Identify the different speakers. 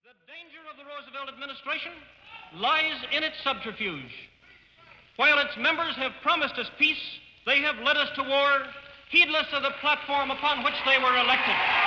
Speaker 1: The danger of the Roosevelt administration lies in its subterfuge. While its members have promised us peace, they have led us to war, heedless of the platform upon which they were elected.